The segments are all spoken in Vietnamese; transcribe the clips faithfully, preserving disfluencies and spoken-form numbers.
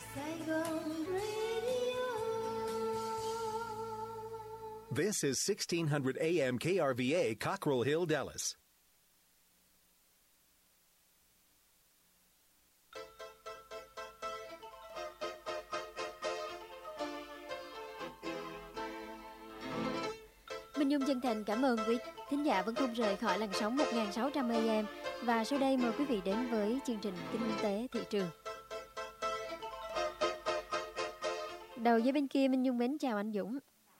Saigon Radio. This is sixteen hundred A M K R V A, Cockrell Hill, Dallas. Minh Nhung chân thành cảm ơn quý thính giả vẫn không rời khỏi làn sóng một nghìn sáu trăm A M. Và sau đây mời quý vị đến với chương trình Kinh tế thị trường. Đầu dây bên kia Minh Nhung mến chào anh Dũng.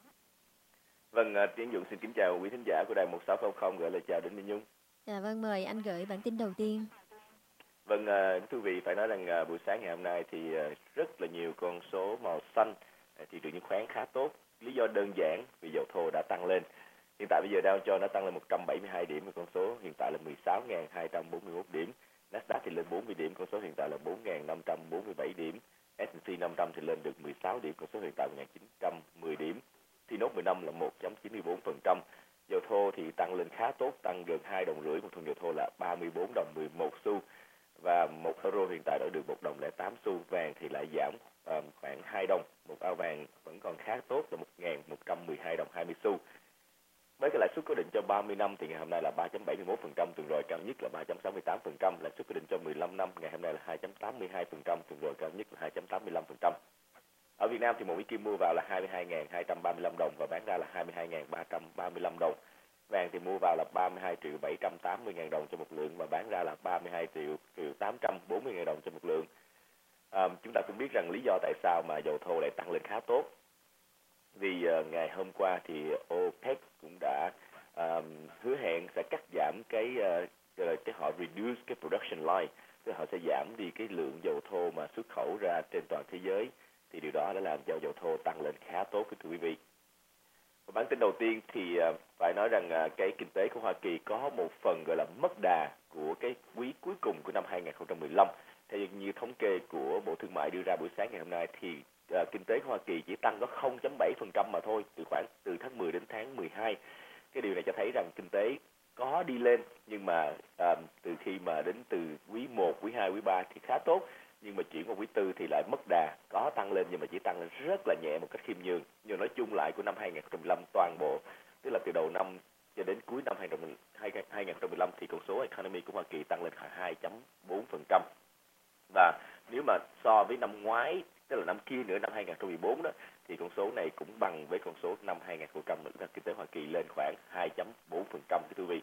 Vâng, Tiến Dũng xin kính chào quý thính giả của đài một sáu không không, gửi lời chào đến Minh Nhung. À, vâng, mời anh gửi bản tin đầu tiên. Vâng, thưa quý vị, phải nói rằng buổi sáng ngày hôm nay thì rất là nhiều con số màu xanh, thị trường chứng khoán khá tốt. Lý do đơn giản vì dầu thô đã tăng lên. Hiện tại bây giờ Dow Jones đã tăng lên một trăm bảy mươi hai điểm, con số hiện tại là mười sáu nghìn hai trăm bốn mươi mốt điểm. Nasdaq thì lên bốn mươi điểm, con số hiện tại là bốn nghìn năm trăm bốn mươi bảy điểm. ét and pê năm trăm thì lên được mười sáu điểm, con số hiện tại một nghìn chín trăm mười điểm. Thì nốt mười lăm là một phẩy chín mươi bốn phần trăm. Dầu thô thì tăng lên khá tốt, tăng được hai đồng rưỡi, một thùng dầu thô là ba mươi bốn đồng mười một xu. Và một euro hiện tại đã được một đồng lẻ tám xu. Vàng thì lại giảm um, khoảng hai đồng, một ao vàng vẫn còn khá tốt là một nghìn một trăm mười hai đồng hai mươi xu. Với cái lãi suất cố định cho ba mươi năm thì ngày hôm nay là ba phẩy bảy mươi mốt phần trăm, tuần rồi cao nhất là ba phẩy sáu mươi tám phần trăm. Lãi suất cố định cho mười lăm năm ngày hôm nay là hai phẩy tám mươi hai phần trăm, tuần rồi cao nhất là hai phẩy tám mươi lăm phần trăm. Ở Việt Nam thì một Mỹ Kim mua vào là hai mươi hai nghìn hai trăm ba mươi lăm đồng và bán ra là hai mươi hai nghìn ba trăm ba mươi lăm đồng. Vàng thì mua vào là ba mươi hai triệu bảy trăm tám mươi ngàn đồng cho một lượng và bán ra là ba mươi hai triệu tám trăm bốn mươi ngàn đồng cho một lượng. À, chúng ta cũng biết rằng lý do tại sao mà dầu thô lại tăng lên khá tốt. Vì uh, ngày hôm qua thì OPEC cũng đã uh, hứa hẹn sẽ cắt giảm cái uh, cái họ reduce cái production line, tức là họ sẽ giảm đi cái lượng dầu thô mà xuất khẩu ra trên toàn thế giới. Thì điều đó đã làm cho dầu thô tăng lên khá tốt, thưa quý vị. Và bản tin đầu tiên thì uh, phải nói rằng uh, cái kinh tế của Hoa Kỳ có một phần gọi là mất đà của cái quý cuối cùng của năm hai không một lăm. Theo như thống kê của Bộ Thương mại đưa ra buổi sáng ngày hôm nay thì uh, kinh tế của Hoa Kỳ chỉ tăng có không phẩy bảy phần trăm mà thôi, từ khoảng từ tháng mười đến tháng mười hai. Cái điều này cho thấy rằng kinh tế có đi lên, nhưng mà uh, từ khi mà đến từ quý một, quý hai, quý ba thì khá tốt. Nhưng mà chuyển qua quý tư thì lại mất đà, có tăng lên nhưng mà chỉ tăng lên rất là nhẹ một cách khiêm nhường. Nhưng nói chung lại của năm hai không một lăm toàn bộ, tức là từ đầu năm cho đến cuối năm hai không một lăm thì con số economy của Hoa Kỳ tăng lên khoảng hai phẩy bốn phần trăm. Và nếu mà so với năm ngoái, tức là năm kia nữa, năm hai không một bốn đó, thì con số này cũng bằng với con số năm hai không không nữa, kinh tế Hoa Kỳ lên khoảng hai phẩy bốn phần trăm, thưa quý vị.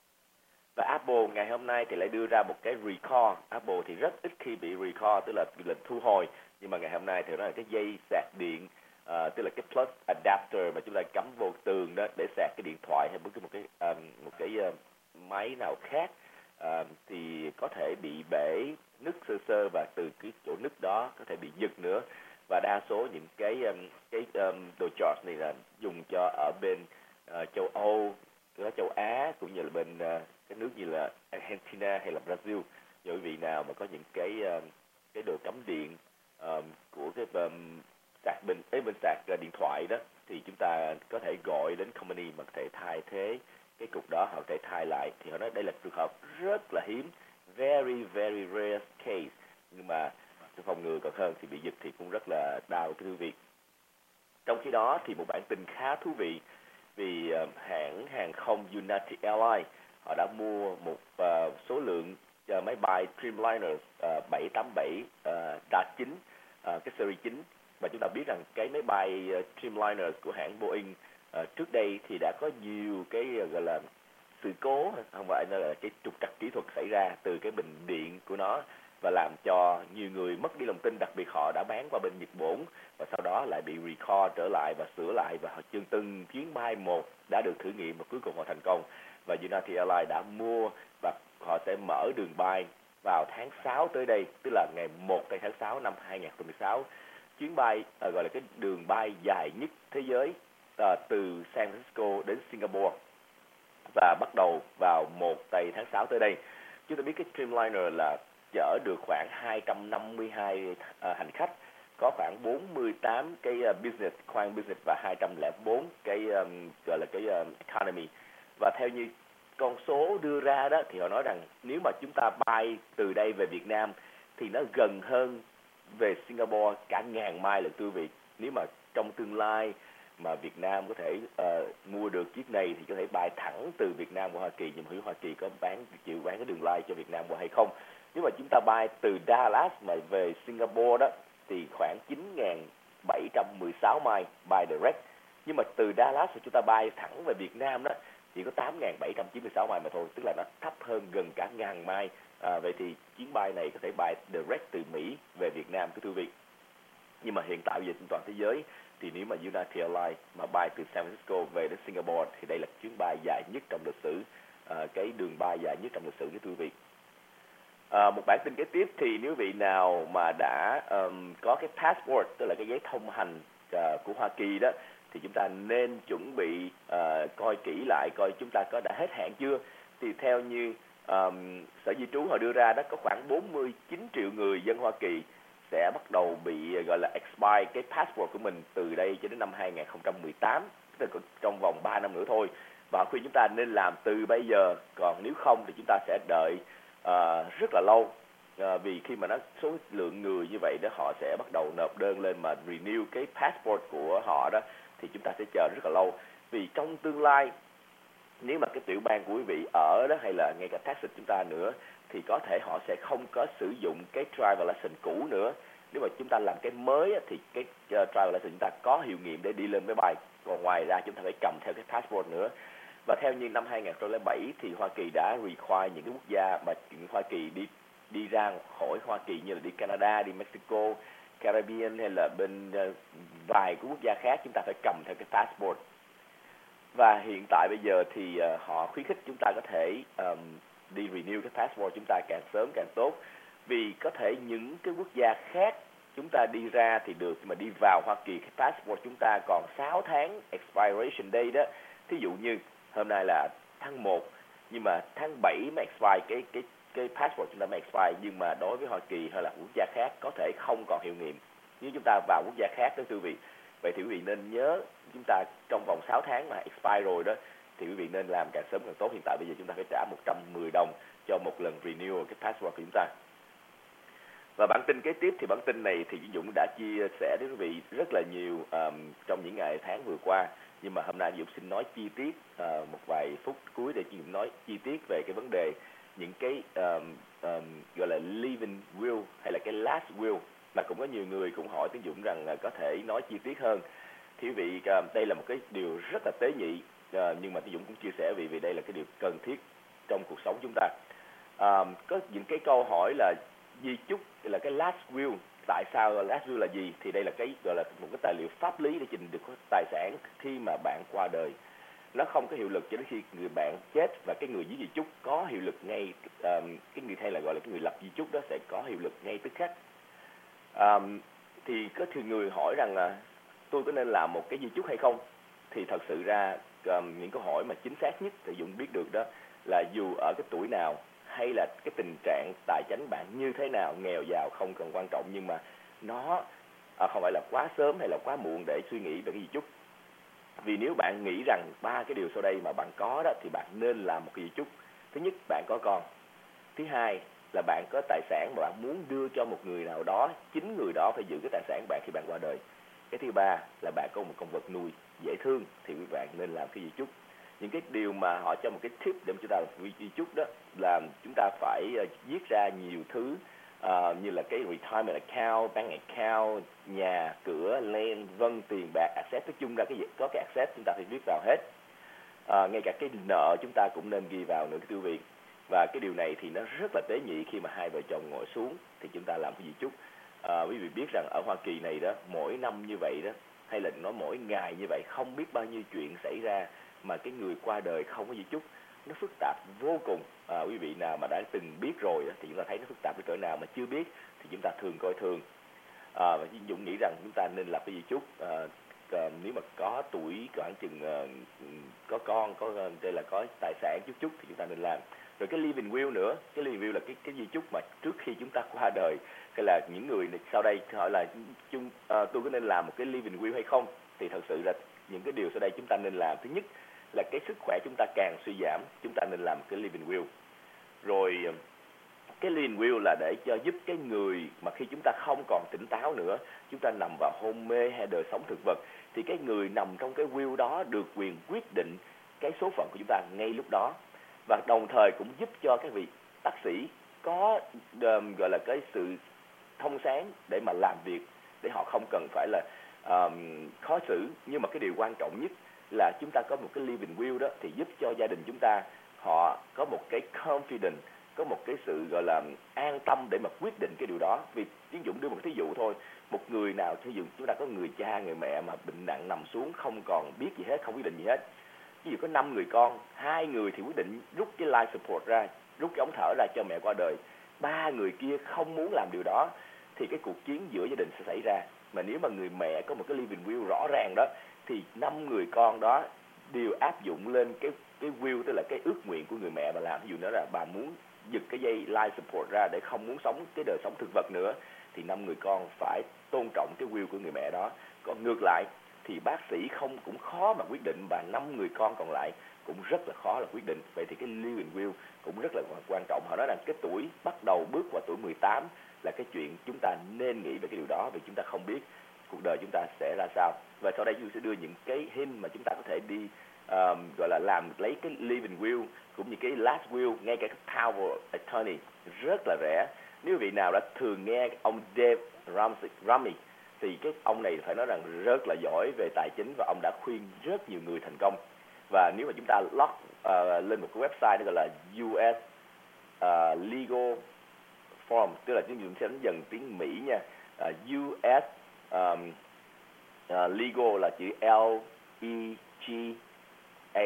Và Apple ngày hôm nay thì lại đưa ra một cái recall. Apple thì rất ít khi bị recall, tức là lệnh thu hồi. Nhưng mà ngày hôm nay thì nó là cái dây sạc điện, uh, tức là cái plug adapter mà chúng ta cắm vô tường đó để sạc cái điện thoại hay bất cứ một cái um, một cái uh, máy nào khác, uh, thì có thể bị bể, nứt sơ sơ và từ cái chỗ nứt đó có thể bị giật nữa. Và đa số những cái um, cái um, đồ charge này là dùng cho ở bên uh, châu Âu, châu Á cũng như là bên uh, cái nước như là Argentina hay là Brazil. Nếu quý vị nào mà có những cái uh, cái đồ cắm điện um, của cái um, sạc bên ấy bên sạc uh, điện thoại đó, thì chúng ta có thể gọi đến company mà có thể thay thế cái cục đó, họ có thể thay lại. Thì họ nói đây là trường hợp rất là hiếm, very very rare case, nhưng mà phòng ngừa còn hơn thì bị giật thì cũng rất là đau, thưa quý vị. Trong khi đó thì một bản tin khá thú vị, vì uh, hãng hàng không United Airlines họ đã mua một uh, số lượng uh, máy bay Dreamliner uh, bảy tám bảy uh, đa chín, uh, cái series chín. Và chúng ta biết rằng cái máy bay uh, Dreamliner của hãng Boeing uh, trước đây thì đã có nhiều cái uh, gọi là sự cố, không phải là cái trục trặc kỹ thuật xảy ra từ cái bình điện của nó, và làm cho nhiều người mất đi lòng tin, đặc biệt họ đã bán qua bên Nhật Bản và sau đó lại bị recall trở lại và sửa lại, và họ chương từng chuyến bay một đã được thử nghiệm và cuối cùng họ thành công. Và United Airlines đã mua và họ sẽ mở đường bay vào tháng sáu tới đây, tức là ngày một tháng sáu năm hai không một sáu. Chuyến bay uh, gọi là cái đường bay dài nhất thế giới uh, từ San Francisco đến Singapore, và bắt đầu vào một tháng sáu tới đây. Chúng ta biết cái Dreamliner là chở được khoảng hai trăm năm mươi hai uh, hành khách, có khoảng bốn mươi tám cái uh, business, khoang business và hai trăm lẻ bốn cái um, gọi là cái um, economy. Và theo như con số đưa ra đó thì họ nói rằng nếu mà chúng ta bay từ đây về Việt Nam thì nó gần hơn về Singapore cả ngàn mai là quý vị. Nếu mà trong tương lai mà Việt Nam có thể uh, mua được chiếc này thì có thể bay thẳng từ Việt Nam qua Hoa Kỳ, nhưng mà Hoa Kỳ có bán chịu bán cái đường lai cho Việt Nam qua hay không. Nếu mà chúng ta bay từ Dallas mà về Singapore đó thì khoảng chín nghìn bảy trăm mười sáu mai bay direct, nhưng mà từ Dallas mà chúng ta bay thẳng về Việt Nam đó chỉ có tám nghìn bảy trăm chín mươi sáu mai mà thôi, tức là nó thấp hơn gần cả ngàn mai. À, vậy thì chuyến bay này có thể bay direct từ Mỹ về Việt Nam thưa quý vị. Nhưng mà hiện tại bây giờ trên toàn thế giới thì nếu mà United Airlines mà bay từ San Francisco về đến Singapore thì đây là chuyến bay dài nhất trong lịch sử, à, cái đường bay dài nhất trong lịch sử thưa quý vị. À, một bản tin kế tiếp thì nếu vị nào mà đã um, có cái passport, tức là cái giấy thông hành uh, của Hoa Kỳ đó, thì chúng ta nên chuẩn bị uh, coi kỹ lại coi chúng ta có đã hết hạn chưa. Thì theo như um, Sở Di trú họ đưa ra đó, có khoảng bốn mươi chín triệu người dân Hoa Kỳ sẽ bắt đầu bị gọi là expire cái passport của mình từ đây cho đến năm hai nghìn không trăm mười tám, tức là trong vòng ba năm nữa thôi. Và họ khuyên chúng ta nên làm từ bây giờ, còn nếu không thì chúng ta sẽ đợi uh, rất là lâu. Uh, vì khi mà nó số lượng người như vậy đó, họ sẽ bắt đầu nộp đơn lên mà renew cái passport của họ đó, thì chúng ta sẽ chờ rất là lâu. Vì trong tương lai nếu mà cái tiểu bang của quý vị ở đó hay là ngay cả Texas chúng ta nữa thì có thể họ sẽ không có sử dụng cái driver license cũ nữa. Nếu mà chúng ta làm cái mới thì cái uh, driver license chúng ta có hiệu nghiệm để đi lên máy bay, còn ngoài ra chúng ta phải cầm theo cái passport nữa. Và theo như năm hai nghìn không trăm lẻ bảy thì Hoa Kỳ đã require những cái quốc gia mà Hoa Kỳ đi đi ra khỏi Hoa Kỳ như là đi Canada, đi Mexico, Caribbean hay là bên uh, vài cái quốc gia khác, chúng ta phải cầm theo cái passport. Và hiện tại bây giờ thì uh, họ khuyến khích chúng ta có thể um, đi renew cái passport chúng ta càng sớm càng tốt. Vì có thể những cái quốc gia khác chúng ta đi ra thì được, nhưng mà đi vào Hoa Kỳ cái passport chúng ta còn sáu tháng expiration day đó. Thí dụ như hôm nay là tháng một, nhưng mà tháng bảy mới expire cái cái cái passport chúng ta mới expire, nhưng mà đối với Hoa Kỳ hay là quốc gia khác có thể không còn hiệu nghiệm. Nếu chúng ta vào quốc gia khác đó quý vị, vậy thì quý vị nên nhớ chúng ta trong vòng sáu tháng mà expire rồi đó thì quý vị nên làm càng sớm càng tốt. Hiện tại bây giờ chúng ta phải trả một trăm mười đồng cho một lần renew cái passport của chúng ta. Và bản tin kế tiếp thì bản tin này thì Dũng đã chia sẻ với quý vị rất là nhiều um, trong những ngày tháng vừa qua, nhưng mà hôm nay Dũng xin nói chi tiết uh, một vài phút cuối để Dũng nói chi tiết về cái vấn đề những cái um, um, gọi là living will hay là cái last will, mà cũng có nhiều người cũng hỏi Tiến Dũng rằng uh, có thể nói chi tiết hơn. Thì quý vị uh, đây là một cái điều rất là tế nhị, uh, nhưng mà Tiến Dũng cũng chia sẻ vì vì đây là cái điều cần thiết trong cuộc sống chúng ta. Uh, có những cái câu hỏi là di chúc là cái last will, tại sao last will là gì? Thì đây là cái gọi là một cái tài liệu pháp lý để trình được tài sản khi mà bạn qua đời. Nó không có hiệu lực cho đến khi người bạn chết, và cái người viết di chúc có hiệu lực ngay, um, cái người hay là gọi là cái người lập di chúc đó sẽ có hiệu lực ngay tức khắc. Um, thì có nhiều người hỏi rằng là tôi có nên làm một cái di chúc hay không? Thì thật sự ra um, những câu hỏi mà chính xác nhất thì Dũng biết được đó là dù ở cái tuổi nào hay là cái tình trạng tài chính bạn như thế nào, nghèo giàu không cần quan trọng, nhưng mà nó à, không phải là quá sớm hay là quá muộn để suy nghĩ về cái di chúc. Vì nếu bạn nghĩ rằng ba cái điều sau đây mà bạn có đó thì bạn nên làm một cái di chúc. Thứ nhất, bạn có con. Thứ hai là bạn có tài sản mà bạn muốn đưa cho một người nào đó, chính người đó phải giữ cái tài sản của bạn khi bạn qua đời. Cái thứ ba là bạn có một con vật nuôi dễ thương thì quý bạn nên làm cái di chúc. Những cái điều mà họ cho một cái tip để chúng ta làm di chúc đó là chúng ta phải uh, viết ra nhiều thứ uh, như là cái retirement account, bank account, nhà, cửa, land, vân, tiền bạc, asset, nói chung ra cái gì có cái asset chúng ta phải viết vào hết. Uh, ngay cả cái nợ chúng ta cũng nên ghi vào nữa quý vị. Và cái điều này thì nó rất là tế nhị khi mà hai vợ chồng ngồi xuống thì chúng ta làm cái di chúc. Uh, quý vị biết rằng ở Hoa Kỳ này đó, mỗi năm như vậy đó, hay là nói mỗi ngày như vậy, không biết bao nhiêu chuyện xảy ra mà cái người qua đời không có di chúc, nó phức tạp vô cùng. À, quý vị nào mà đã từng biết rồi thì chúng ta thấy nó phức tạp đến cỡ nào, mà chưa biết thì chúng ta thường coi thường. À, và Dũng nghĩ rằng chúng ta nên lập cái di chúc. À, à, nếu mà có tuổi khoảng chừng à, có con, có đây là có tài sản chút chút thì chúng ta nên làm. Rồi cái living will nữa, cái living will là cái cái di chúc mà trước khi chúng ta qua đời, hay là những người sau đây hỏi là chung à, tôi có nên làm một cái living will hay không? Thì thật sự là những cái điều sau đây chúng ta nên làm. Thứ nhất là cái sức khỏe chúng ta càng suy giảm, chúng ta nên làm cái living will. Rồi cái living will là để cho giúp cái người mà khi chúng ta không còn tỉnh táo nữa, chúng ta nằm vào hôn mê hay đời sống thực vật, thì cái người nằm trong cái will đó được quyền quyết định cái số phận của chúng ta ngay lúc đó. Và đồng thời cũng giúp cho các vị bác sĩ có um, gọi là cái sự thông sáng để mà làm việc, để họ không cần phải là um, khó xử. Nhưng mà cái điều quan trọng nhất là chúng ta có một cái living will đó thì giúp cho gia đình chúng ta họ có một cái confidence, có một cái sự gọi là an tâm để mà quyết định cái điều đó. Vì ví dụ đưa một thí dụ thôi, một người nào ví dụ chúng ta có người cha người mẹ mà bệnh nặng nằm xuống không còn biết gì hết, không quyết định gì hết. Ví dụ có năm người con, hai người thì quyết định rút cái life support ra, rút cái ống thở ra cho mẹ qua đời, ba người kia không muốn làm điều đó, thì cái cuộc chiến giữa gia đình sẽ xảy ra. Mà nếu mà người mẹ có một cái living will rõ ràng đó, thì năm người con đó đều áp dụng lên cái cái will, tức là cái ước nguyện của người mẹ mà làm. Ví dụ nữa là bà muốn giật cái dây life support ra để không muốn sống cái đời sống thực vật nữa, thì năm người con phải tôn trọng cái will của người mẹ đó. Còn ngược lại thì bác sĩ không cũng khó mà quyết định, và năm người con còn lại cũng rất là khó là quyết định. Vậy thì cái living will cũng rất là quan trọng. Họ nói rằng cái tuổi bắt đầu bước vào tuổi mười tám là cái chuyện chúng ta nên nghĩ về cái điều đó, vì chúng ta không biết cuộc đời chúng ta sẽ ra sao. Và sau đây tôi sẽ đưa những cái hint mà chúng ta có thể đi um, gọi là làm lấy cái living will cũng như cái last will, ngay cả cái power of attorney rất là rẻ. Nếu vị nào đã thường nghe ông Dave Ramsey, Ramsey thì cái ông này phải nói rằng rất là giỏi về tài chính, và ông đã khuyên rất nhiều người thành công. Và nếu mà chúng ta log uh, lên một cái website đó gọi là u ét uh, Legal Form, tức là chúng ta sẽ đánh dần tiếng Mỹ nha. uh, u ét um, uh, Legal là chữ L E G A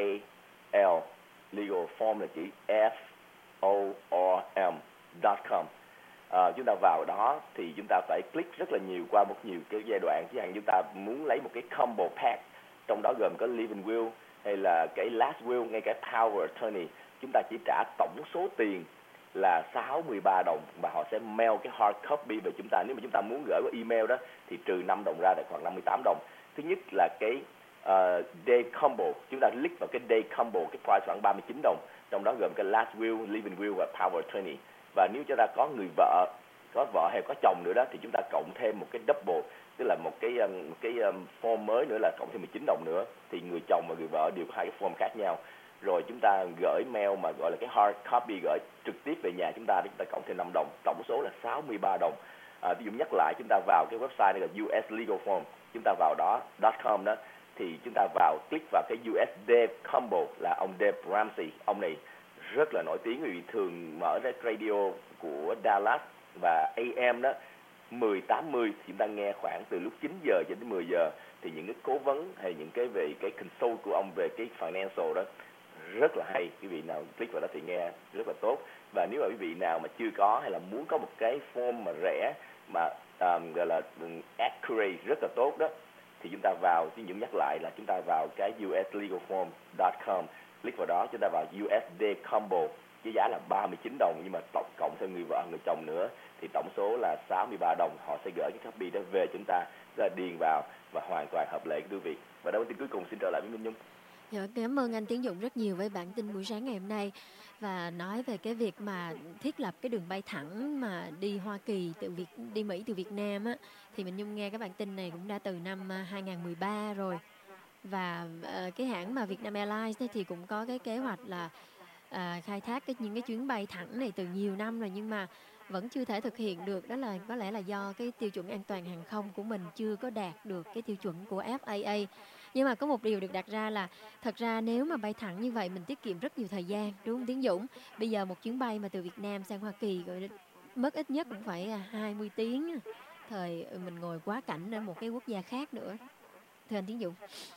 L, Legal Form là chữ F O R M dot com. À, chúng ta vào đó thì chúng ta phải click rất là nhiều qua một nhiều cái giai đoạn. Chẳng hạn chúng ta muốn lấy một cái combo pack, trong đó gồm có living will hay là cái last will, ngay cả power attorney, chúng ta chỉ trả tổng số tiền là sáu mươi ba đồng, và họ sẽ mail cái hard copy về chúng ta. Nếu mà chúng ta muốn gửi qua email đó thì trừ năm đồng ra, là khoảng năm mươi tám đồng. Thứ nhất là cái uh, day combo, chúng ta click vào cái day combo, cái price khoảng ba mươi chín đồng, trong đó gồm cái last will, living will và power attorney. Và nếu chúng ta có người vợ, có vợ hay có chồng nữa đó, thì chúng ta cộng thêm một cái double, tức là một cái một cái form mới nữa là cộng thêm mười chín đồng nữa. Thì người chồng và người vợ đều có hai cái form khác nhau. Rồi chúng ta gửi mail mà gọi là cái hard copy, gửi trực tiếp về nhà chúng ta, thì chúng ta cộng thêm năm đồng, tổng số là sáu mươi ba đồng. À, ví dụ nhắc lại, chúng ta vào cái website này là u ét Legal Form, chúng ta vào đó .com đó, thì chúng ta vào click vào cái u ét Dave Combo là ông Dave Ramsey. Ông này rất là nổi tiếng vì thường mở ra radio của Dallas và a em đó mười tám mươi, chúng ta nghe khoảng từ lúc chín giờ cho đến mười giờ, thì những cái cố vấn hay những cái về cái consult của ông về cái financial đó rất là hay. Quý vị nào click vào đó thì nghe rất là tốt. Và nếu mà quý vị nào mà chưa có hay là muốn có một cái form mà rẻ mà um, gọi là accurate rất là tốt đó, thì chúng ta vào, chứ những nhắc lại là chúng ta vào cái u ét legal form dot com, click vào đó, chúng ta vào u ét Day Combo, với giá là ba mươi chín đồng, nhưng mà tổng cộng thêm người vợ người chồng nữa thì tổng số là sáu mươi ba đồng. Họ sẽ gửi cái copy đó về chúng ta, ra điền vào và hoàn toàn hợp lệ quý vị. Và đó tin cuối cùng xin trở lại với Minh Nhung. Dạ, cảm ơn anh Tiến Dũng rất nhiều với bản tin buổi sáng ngày hôm nay, và nói về cái việc mà thiết lập cái đường bay thẳng mà đi Hoa Kỳ từ Việt đi Mỹ từ Việt Nam á, thì mình Nhung nghe cái bản tin này cũng đã từ năm hai không một ba rồi. Và uh, cái hãng mà Vietnam Airlines thì cũng có cái kế hoạch là uh, khai thác cái những cái chuyến bay thẳng này từ nhiều năm rồi, nhưng mà vẫn chưa thể thực hiện được. Đó là có lẽ là do cái tiêu chuẩn an toàn hàng không của mình chưa có đạt được cái tiêu chuẩn của ép a a. Nhưng mà có một điều được đặt ra là thật ra nếu mà bay thẳng như vậy mình tiết kiệm rất nhiều thời gian, đúng không Tiến Dũng? Bây giờ một chuyến bay mà từ Việt Nam sang Hoa Kỳ rồi mất ít nhất cũng phải hai mươi tiếng, thời mình ngồi quá cảnh ở một cái quốc gia khác nữa. Thưa anh Tiến Dũng.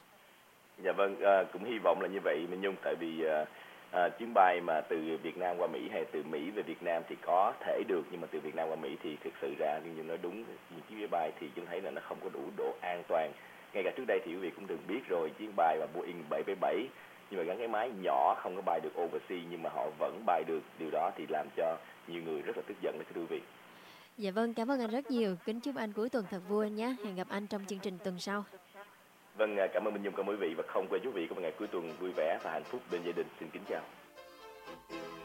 Dạ vâng, à, cũng hy vọng là như vậy Minh Nhung, tại vì à, à, chuyến bay mà từ Việt Nam qua Mỹ hay từ Mỹ về Việt Nam thì có thể được, nhưng mà từ Việt Nam qua Mỹ thì thực sự ra, như nói đúng, những chuyến bay thì chúng thấy là nó không có đủ độ an toàn. Ngay cả trước đây thì quý vị cũng từng biết rồi, chuyến bay mà Boeing bảy bảy bảy nhưng mà gắn cái máy nhỏ không có bay được overseas, nhưng mà họ vẫn bay được. Điều đó thì làm cho nhiều người rất là tức giận đấy thưa quý vị. Dạ vâng, cảm ơn anh rất nhiều. Kính chúc anh cuối tuần thật vui anh nhé. Hẹn gặp anh trong chương trình tuần sau. Vâng, cảm ơn Minh Nhung, cảm ơn quý vị, và không quên quý vị có một ngày cuối tuần vui vẻ và hạnh phúc bên gia đình. Xin kính chào.